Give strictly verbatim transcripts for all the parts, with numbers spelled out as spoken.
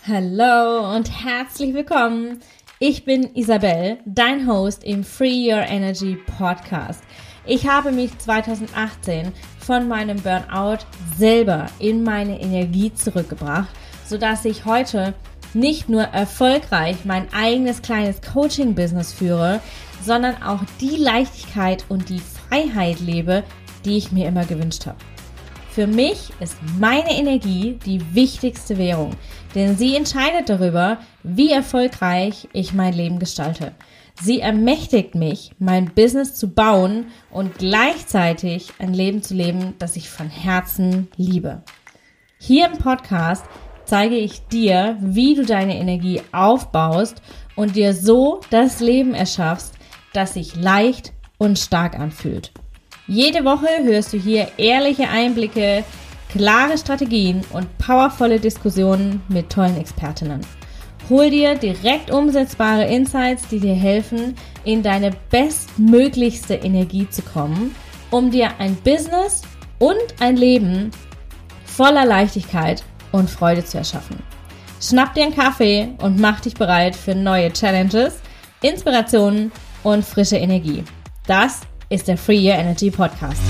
Hallo und herzlich willkommen. Ich bin Isabel, dein Host im Free Your Energy Podcast. Ich habe mich zwanzig achtzehn von meinem Burnout selber in meine Energie zurückgebracht, sodass ich heute nicht nur erfolgreich mein eigenes kleines Coaching-Business führe, sondern auch die Leichtigkeit und die Freiheit lebe, die ich mir immer gewünscht habe. Für mich ist meine Energie die wichtigste Währung, denn sie entscheidet darüber, wie erfolgreich ich mein Leben gestalte. Sie ermächtigt mich, mein Business zu bauen und gleichzeitig ein Leben zu leben, das ich von Herzen liebe. Hier im Podcast zeige ich dir, wie du deine Energie aufbaust und dir so das Leben erschaffst, das sich leicht und stark anfühlt. Jede Woche hörst du hier ehrliche Einblicke, klare Strategien und powervolle Diskussionen mit tollen Expertinnen. Hol dir direkt umsetzbare Insights, die dir helfen, in deine bestmöglichste Energie zu kommen, um dir ein Business und ein Leben voller Leichtigkeit und Freude zu erschaffen. Schnapp dir einen Kaffee und mach dich bereit für neue Challenges, Inspirationen und frische Energie. Das ist der Free Your Energy Podcast.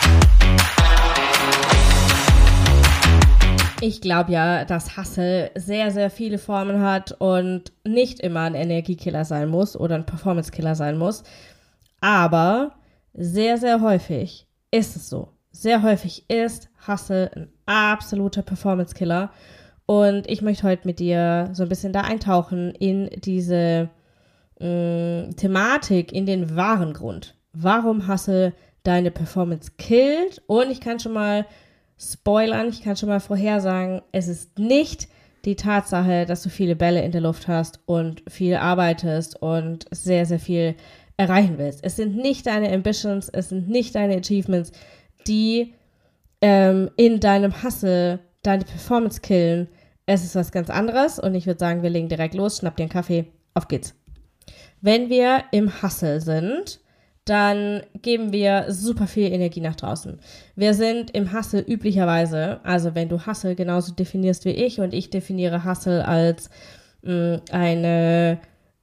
Ich glaube ja, dass Hustle sehr, sehr viele Formen hat und nicht immer ein Energiekiller sein muss oder ein Performance-Killer sein muss. Aber sehr, sehr häufig ist es so. Sehr häufig ist Hustle ein absoluter Performance-Killer. Und ich möchte heute mit dir so ein bisschen da eintauchen in diese mh, Thematik, in den wahren Grund. Warum Hustle deine Performance killt. Und ich kann schon mal spoilern, ich kann schon mal vorhersagen, es ist nicht die Tatsache, dass du viele Bälle in der Luft hast und viel arbeitest und sehr, sehr viel erreichen willst. Es sind nicht deine Ambitions, es sind nicht deine Achievements, die ähm, in deinem Hustle deine Performance killen. Es ist was ganz anderes und ich würde sagen, wir legen direkt los, schnapp dir einen Kaffee, auf geht's. Wenn wir im Hustle sind, dann geben wir super viel Energie nach draußen. Wir sind im Hustle üblicherweise, also wenn du Hustle genauso definierst wie ich und ich definiere Hustle als mh, eine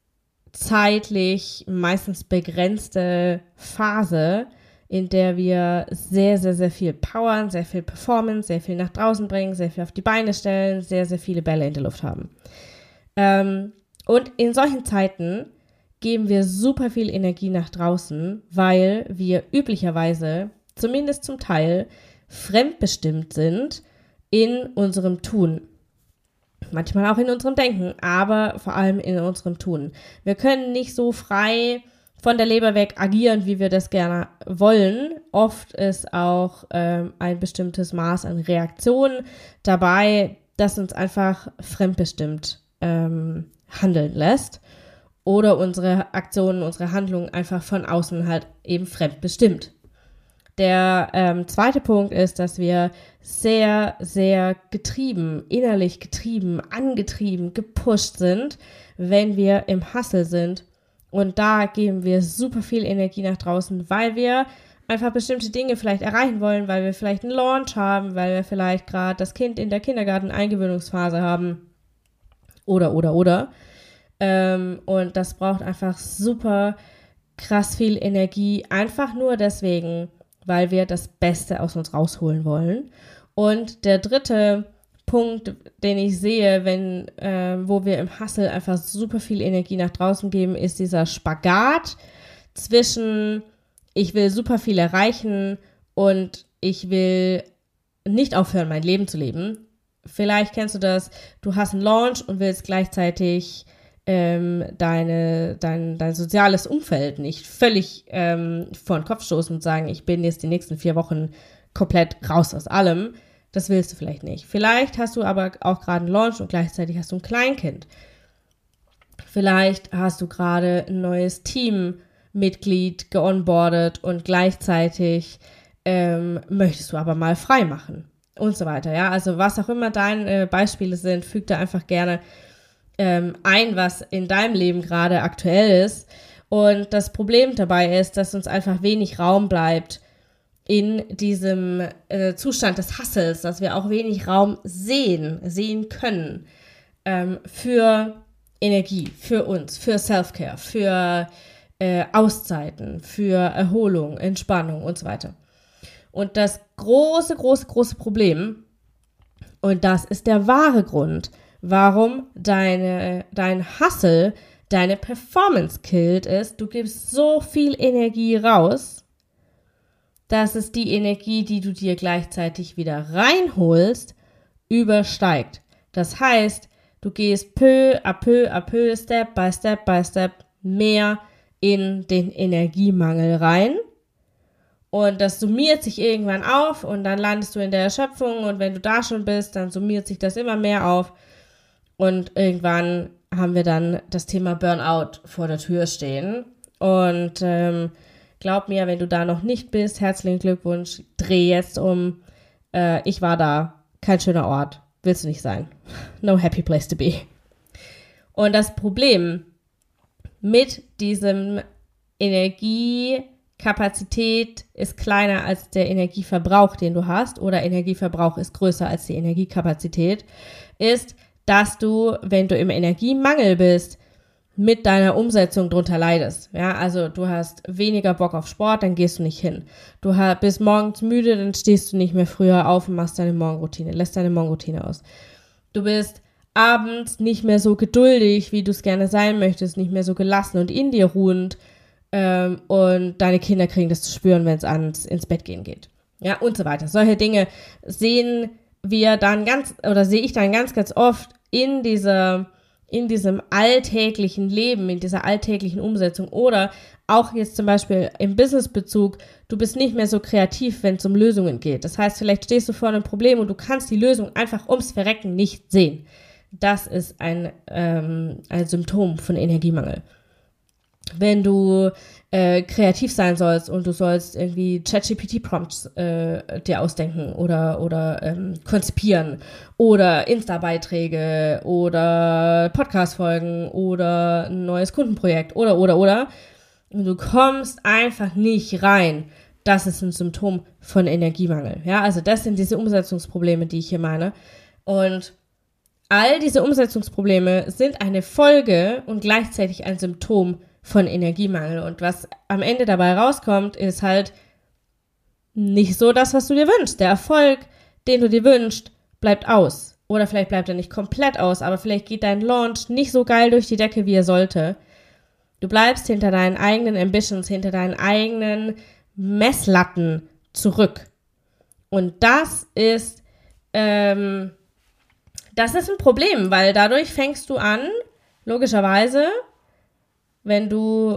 zeitlich meistens begrenzte Phase, in der wir sehr, sehr, sehr viel powern, sehr viel Performance, sehr viel nach draußen bringen, sehr viel auf die Beine stellen, sehr, sehr viele Bälle in der Luft haben. Ähm, und in solchen Zeiten geben wir super viel Energie nach draußen, weil wir üblicherweise, zumindest zum Teil, fremdbestimmt sind in unserem Tun. Manchmal auch in unserem Denken, aber vor allem in unserem Tun. Wir können nicht so frei von der Leber weg agieren, wie wir das gerne wollen. Oft ist auch ähm, ein bestimmtes Maß an Reaktion dabei, das uns einfach fremdbestimmt ähm, handeln lässt. Oder unsere Aktionen, unsere Handlungen einfach von außen halt eben fremdbestimmt. Der ähm, zweite Punkt ist, dass wir sehr, sehr getrieben, innerlich getrieben, angetrieben, gepusht sind, wenn wir im Hustle sind. Und da geben wir super viel Energie nach draußen, weil wir einfach bestimmte Dinge vielleicht erreichen wollen, weil wir vielleicht einen Launch haben, weil wir vielleicht gerade das Kind in der Kindergarten-Eingewöhnungsphase haben. Oder, oder, oder. Ähm, und das braucht einfach super krass viel Energie, einfach nur deswegen, weil wir das Beste aus uns rausholen wollen. Und der dritte Punkt, den ich sehe, wenn, äh, wo wir im Hustle einfach super viel Energie nach draußen geben, ist dieser Spagat zwischen ich will super viel erreichen und ich will nicht aufhören, mein Leben zu leben. Vielleicht kennst du das, du hast einen Launch und willst gleichzeitig ähm, deine, dein, dein soziales Umfeld nicht völlig ähm, vor den Kopf stoßen und sagen, ich bin jetzt die nächsten vier Wochen komplett raus aus allem. Das willst du vielleicht nicht. Vielleicht hast du aber auch gerade einen Launch und gleichzeitig hast du ein Kleinkind. Vielleicht hast du gerade ein neues Teammitglied geonboardet und gleichzeitig ähm, möchtest du aber mal frei machen und so weiter. Ja, also was auch immer deine Beispiele sind, füg da einfach gerne ähm, ein, was in deinem Leben gerade aktuell ist. Und das Problem dabei ist, dass uns einfach wenig Raum bleibt in diesem äh, Zustand des Hustles, dass wir auch wenig Raum sehen, sehen können ähm, für Energie, für uns, für Self-Care, für äh, Auszeiten, für Erholung, Entspannung und so weiter. Und das große, große, große Problem, und das ist der wahre Grund, warum deine, dein Hustle, deine Performance killt, ist, du gibst so viel Energie raus, dass es die Energie, die du dir gleichzeitig wieder reinholst, übersteigt. Das heißt, du gehst peu à peu à peu, Step by Step by Step mehr in den Energiemangel rein. Und das summiert sich irgendwann auf und dann landest du in der Erschöpfung und wenn du da schon bist, dann summiert sich das immer mehr auf und irgendwann haben wir dann das Thema Burnout vor der Tür stehen. Und ähm, glaub mir, wenn du da noch nicht bist, herzlichen Glückwunsch, dreh jetzt um. Äh, ich war da, kein schöner Ort, willst du nicht sein. No happy place to be. Und das Problem mit diesem Energiekapazität ist kleiner als der Energieverbrauch, den du hast, oder Energieverbrauch ist größer als die Energiekapazität, ist, dass du, wenn du im Energiemangel bist, mit deiner Umsetzung drunter leidest. Ja, also du hast weniger Bock auf Sport, dann gehst du nicht hin. Du bist morgens müde, dann stehst du nicht mehr früher auf und machst deine Morgenroutine, lässt deine Morgenroutine aus. Du bist abends nicht mehr so geduldig, wie du es gerne sein möchtest, nicht mehr so gelassen und in dir ruhend ähm, und deine Kinder kriegen das zu spüren, wenn es ans ins Bett gehen geht. Ja, und so weiter. Solche Dinge sehen wir dann ganz, oder sehe ich dann ganz, ganz oft in dieser, in diesem alltäglichen Leben, in dieser alltäglichen Umsetzung oder auch jetzt zum Beispiel im Businessbezug, du bist nicht mehr so kreativ, wenn es um Lösungen geht. Das heißt, vielleicht stehst du vor einem Problem und du kannst die Lösung einfach ums Verrecken nicht sehen. Das ist ein, ähm, ein Symptom von Energiemangel. Wenn du äh, kreativ sein sollst und du sollst irgendwie ChatGPT-Prompts äh, dir ausdenken oder, oder ähm, konzipieren oder Insta-Beiträge oder Podcast-Folgen oder ein neues Kundenprojekt oder, oder, oder, und du kommst einfach nicht rein, das ist ein Symptom von Energiemangel. Ja, also das sind diese Umsetzungsprobleme, die ich hier meine. Und all diese Umsetzungsprobleme sind eine Folge und gleichzeitig ein Symptom von Energiemangel. Und was am Ende dabei rauskommt, ist halt nicht so das, was du dir wünschst. Der Erfolg, den du dir wünschst, bleibt aus. Oder vielleicht bleibt er nicht komplett aus, aber vielleicht geht dein Launch nicht so geil durch die Decke, wie er sollte. Du bleibst hinter deinen eigenen Ambitions, hinter deinen eigenen Messlatten zurück. Und das ist, ähm, das ist ein Problem, weil dadurch fängst du an, logischerweise, wenn du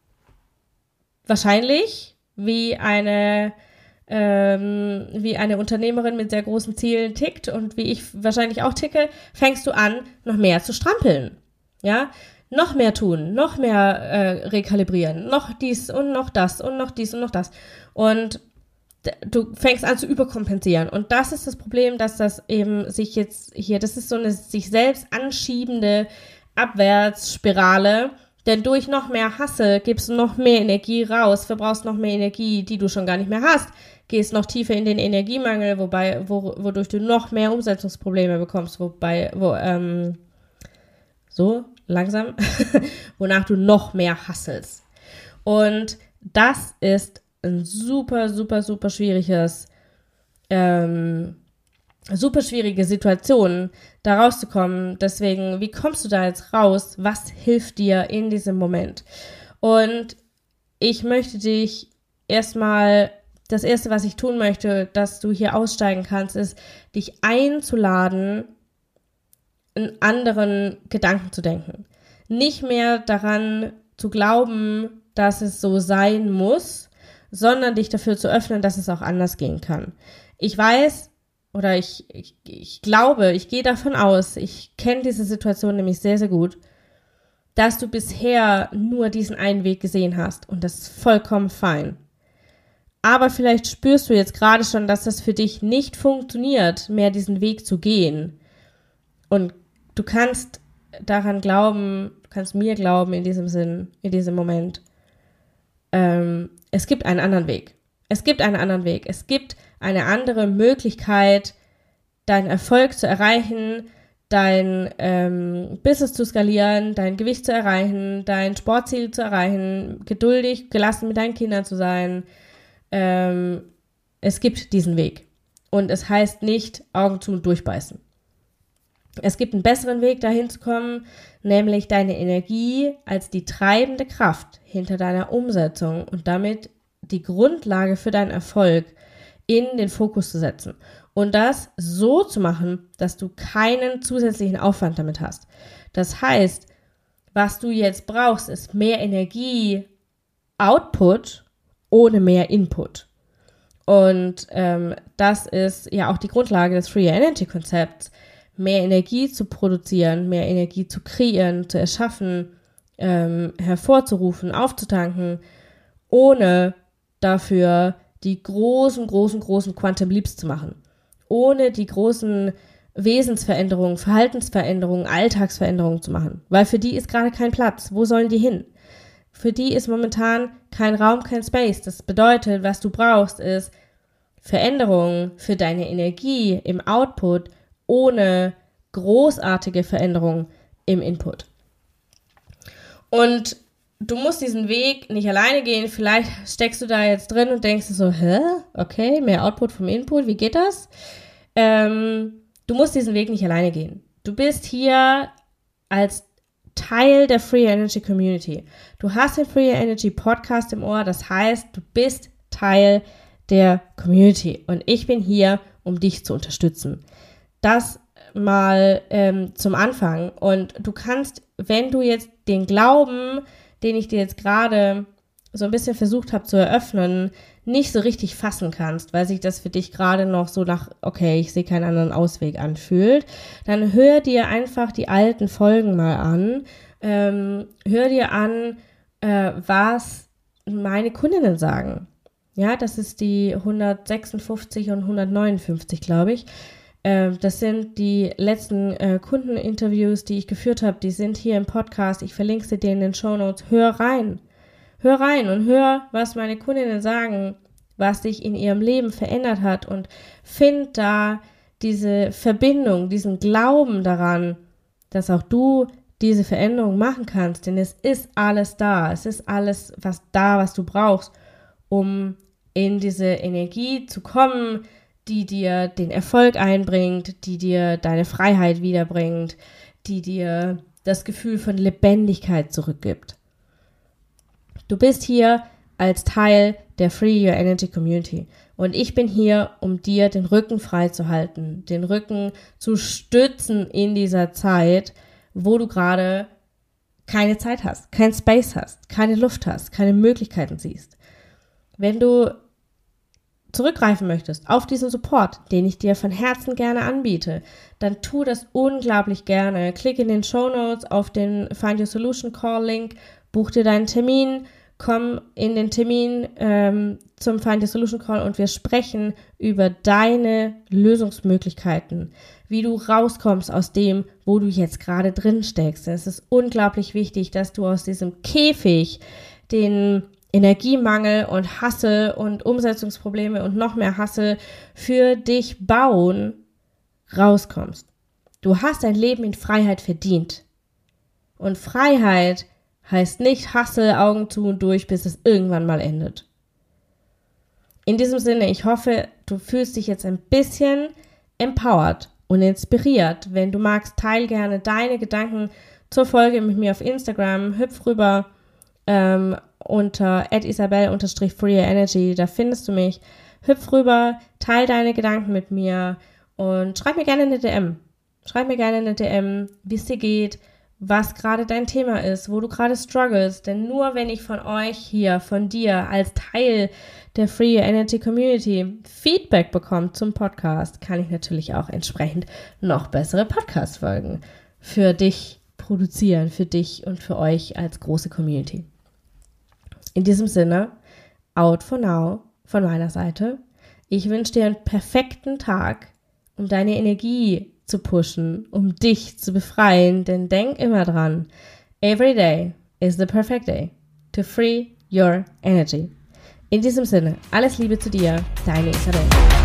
wahrscheinlich wie eine ähm, wie eine Unternehmerin mit sehr großen Zielen tickt und wie ich wahrscheinlich auch ticke, fängst du an, noch mehr zu strampeln. Ja, noch mehr tun, noch mehr äh, rekalibrieren, noch dies und noch das und noch dies und noch das. Und du fängst an zu überkompensieren. Und das ist das Problem, dass das eben sich jetzt hier, das ist so eine sich selbst anschiebende Abwärtsspirale, denn durch noch mehr Hustle gibst du noch mehr Energie raus, verbrauchst noch mehr Energie, die du schon gar nicht mehr hast, gehst noch tiefer in den Energiemangel, wobei, wo, wodurch du noch mehr Umsetzungsprobleme bekommst, wobei, wo, ähm, so, langsam, wonach du noch mehr hustlest. Und das ist ein super, super, super schwieriges, ähm, super schwierige Situation, da rauszukommen. Deswegen, wie kommst du da jetzt raus? Was hilft dir in diesem Moment? Und ich möchte dich erstmal, das Erste, was ich tun möchte, dass du hier aussteigen kannst, ist, dich einzuladen, einen anderen Gedanken zu denken. Nicht mehr daran zu glauben, dass es so sein muss, sondern dich dafür zu öffnen, dass es auch anders gehen kann. Ich weiß, oder ich, ich, ich glaube, ich gehe davon aus, ich kenne diese Situation nämlich sehr, sehr gut, dass du bisher nur diesen einen Weg gesehen hast und das ist vollkommen fein. Aber vielleicht spürst du jetzt gerade schon, dass das für dich nicht funktioniert, mehr diesen Weg zu gehen. Und du kannst daran glauben, du kannst mir glauben in diesem Sinn, in diesem Moment, ähm, es gibt einen anderen Weg. Es gibt einen anderen Weg. Es gibt eine andere Möglichkeit, deinen Erfolg zu erreichen, dein ähm, Business zu skalieren, dein Gewicht zu erreichen, dein Sportziel zu erreichen, geduldig, gelassen mit deinen Kindern zu sein. Ähm, es gibt diesen Weg. Und es heißt nicht Augen zu und durchbeißen. Es gibt einen besseren Weg, dahin zu kommen, nämlich deine Energie als die treibende Kraft hinter deiner Umsetzung und damit die Grundlage für deinen Erfolg in den Fokus zu setzen. Und das so zu machen, dass du keinen zusätzlichen Aufwand damit hast. Das heißt, was du jetzt brauchst, ist mehr Energie, Output ohne mehr Input. Und ähm, das ist ja auch die Grundlage des Free Energy Konzepts, mehr Energie zu produzieren, mehr Energie zu kreieren, zu erschaffen, ähm, hervorzurufen, aufzutanken, ohne dafür die großen, großen, großen Quantum Leaps zu machen. Ohne die großen Wesensveränderungen, Verhaltensveränderungen, Alltagsveränderungen zu machen. Weil für die ist gerade kein Platz. Wo sollen die hin? Für die ist momentan kein Raum, kein Space. Das bedeutet, was du brauchst, ist Veränderungen für deine Energie im Output ohne großartige Veränderungen im Input. Und du musst diesen Weg nicht alleine gehen. Vielleicht steckst du da jetzt drin und denkst so, hä? Okay, mehr Output vom Input, wie geht das? Ähm, du musst diesen Weg nicht alleine gehen. Du bist hier als Teil der Free Energy Community. Du hast den Free Energy Podcast im Ohr, das heißt, du bist Teil der Community und ich bin hier, um dich zu unterstützen. Das mal ähm, zum Anfang und du kannst, wenn du jetzt den Glauben, den ich dir jetzt gerade so ein bisschen versucht habe zu eröffnen, nicht so richtig fassen kannst, weil sich das für dich gerade noch so nach, okay, ich sehe keinen anderen Ausweg anfühlt, dann hör dir einfach die alten Folgen mal an. Ähm, hör dir an, äh, was meine Kundinnen sagen. Ja, das ist die hundertsechsundfünfzig und hundertneunundfünfzig, glaube ich. Äh, das sind die letzten äh, Kundeninterviews, die ich geführt habe. Die sind hier im Podcast. Ich verlinke sie dir in den Shownotes. Hör rein. Hör rein und hör, was meine Kundinnen sagen, was sich in ihrem Leben verändert hat und find da diese Verbindung, diesen Glauben daran, dass auch du diese Veränderung machen kannst, denn es ist alles da, es ist alles was da, was du brauchst, um in diese Energie zu kommen, die dir den Erfolg einbringt, die dir deine Freiheit wiederbringt, die dir das Gefühl von Lebendigkeit zurückgibt. Du bist hier als Teil der Free Your Energy Community und ich bin hier, um dir den Rücken frei zu halten, den Rücken zu stützen in dieser Zeit, wo du gerade keine Zeit hast, kein Space hast, keine Luft hast, keine Möglichkeiten siehst. Wenn du zurückgreifen möchtest auf diesen Support, den ich dir von Herzen gerne anbiete, dann tu das unglaublich gerne. Klick in den Shownotes auf den Find Your Solution Call Link, buch dir deinen Termin, komm in den Termin ähm, zum Find Your Solution Call und wir sprechen über deine Lösungsmöglichkeiten, wie du rauskommst aus dem, wo du jetzt gerade drin steckst. Es ist unglaublich wichtig, dass du aus diesem Käfig, den Energiemangel und Hassel und Umsetzungsprobleme und noch mehr Hassel für dich bauen, rauskommst. Du hast dein Leben in Freiheit verdient. Und Freiheit heißt nicht Hassel, Augen zu und durch, bis es irgendwann mal endet. In diesem Sinne, ich hoffe, du fühlst dich jetzt ein bisschen empowered und inspiriert. Wenn du magst, teil gerne deine Gedanken zur Folge mit mir auf Instagram. Hüpf rüber ähm, unter at isabel unterstrich free energy, da findest du mich. Hüpf rüber, teil deine Gedanken mit mir und schreib mir gerne eine D M. Schreib mir gerne eine D M, wie es dir geht, was gerade dein Thema ist, wo du gerade struggles. Denn nur wenn ich von euch hier, von dir als Teil der Free Energy Community Feedback bekomme zum Podcast, kann ich natürlich auch entsprechend noch bessere Podcast-Folgen für dich produzieren, für dich und für euch als große Community. In diesem Sinne, out for now von meiner Seite. Ich wünsche dir einen perfekten Tag, um deine Energie zu pushen, um dich zu befreien, denn denk immer dran, every day is the perfect day to free your energy. In diesem Sinne, alles Liebe zu dir, deine Isabel.